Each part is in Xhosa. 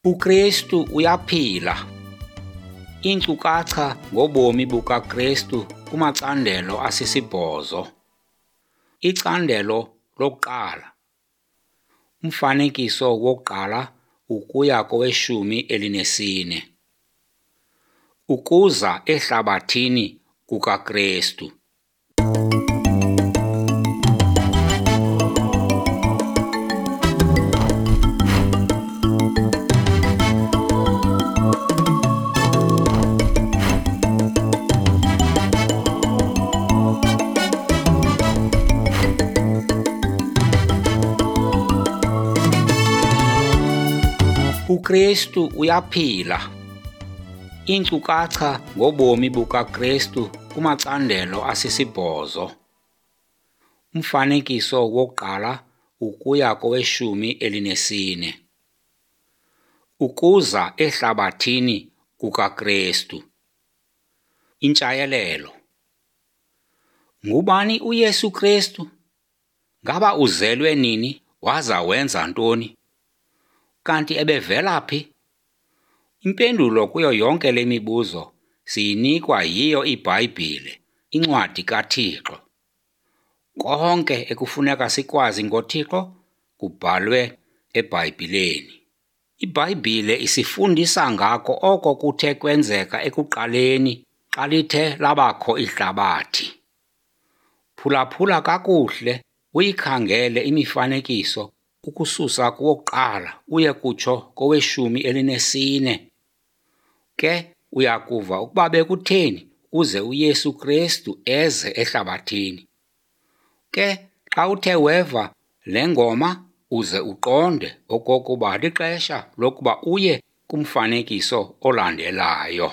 UKristu uyaphila. Iinkcukacha ngobomi bukaKristu kumacandelo asisibhozo. Icandelo lokuqala. Umfanekiso wokuqala ukuya kowe-14. Ukuza ehlabathini kukaKristu. UKristu uyaphila. Iinkcukacha ngobomi bukaKristu kumacandelo asisibhozo. Umfanekiso wokuqala ukuya kowe-14. Ukuza ehlabathini kukaKristu. Intshayelelo. Ngubani uYesu Kristu? Ngaba uzelwe nini waza wenza ntoni? Kanti ebevela phi? Impendulo kuyo yonke le mibuzo siyinikwa yiyo iBhayibhile, incwadi kaThixo. Konke ekufuneka sikwazi ngoThixo kubhalwe eBhayibhileni. IBhayibhile isifundisa ngako oko kuthe kwenzeka ekuqaleni xa lithe labakho ihlabathi. Phulaphula kakuhle uyikhangele imifanekiso ukususa kowokuqala uye kutsho kowe-14. Ke uyakuva ukuba bekutheni uze uYesu Kristu eze ehlabathini. Ke xa uthe weva le ngoma uze uqonde okokuba lixesha lokuba uye kumfanekiso olandelayo.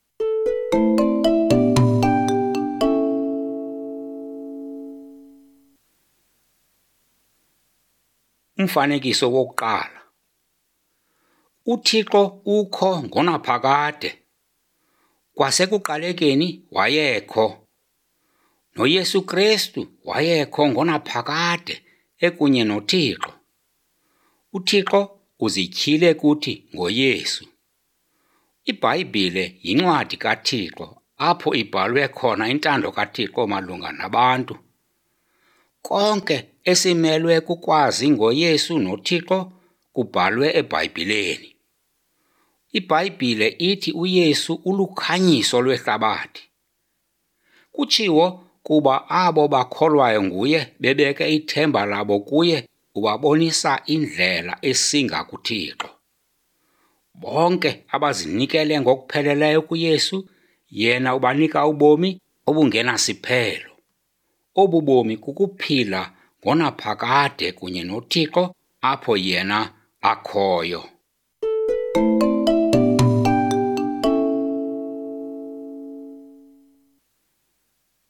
Umfanekiso wokuqala. UThixo ukho ngonaphakade. Kwasekuqalekeni wayekho. NoYesu Kristu wayekho ngonaphakade ekunye noThixo. UThixo uzityhile kuthi ngoYesu. IBhayibhile yincwadi kaThixo apho ibhalwe khona intando kaThixo malunga nabantu. Konke esimelwe kukwazi ngoYesu noThixo kubhalwe eBhayibhileni. IBhayibhile ithi uYesu ulukhanyiso lwehlabathi. Kutshiwo kuba abo bakholwayo nguye bebeke ithemba labo kuye ubabonisa indlela esinga kuThixo. Bonke abazinikele ngokupheleleyo kuYesu, yena ubanika ubomi obungenasiphelo. Obu bomi kukuphila ngonaphakade kunye noThixo apho yena akhoyo.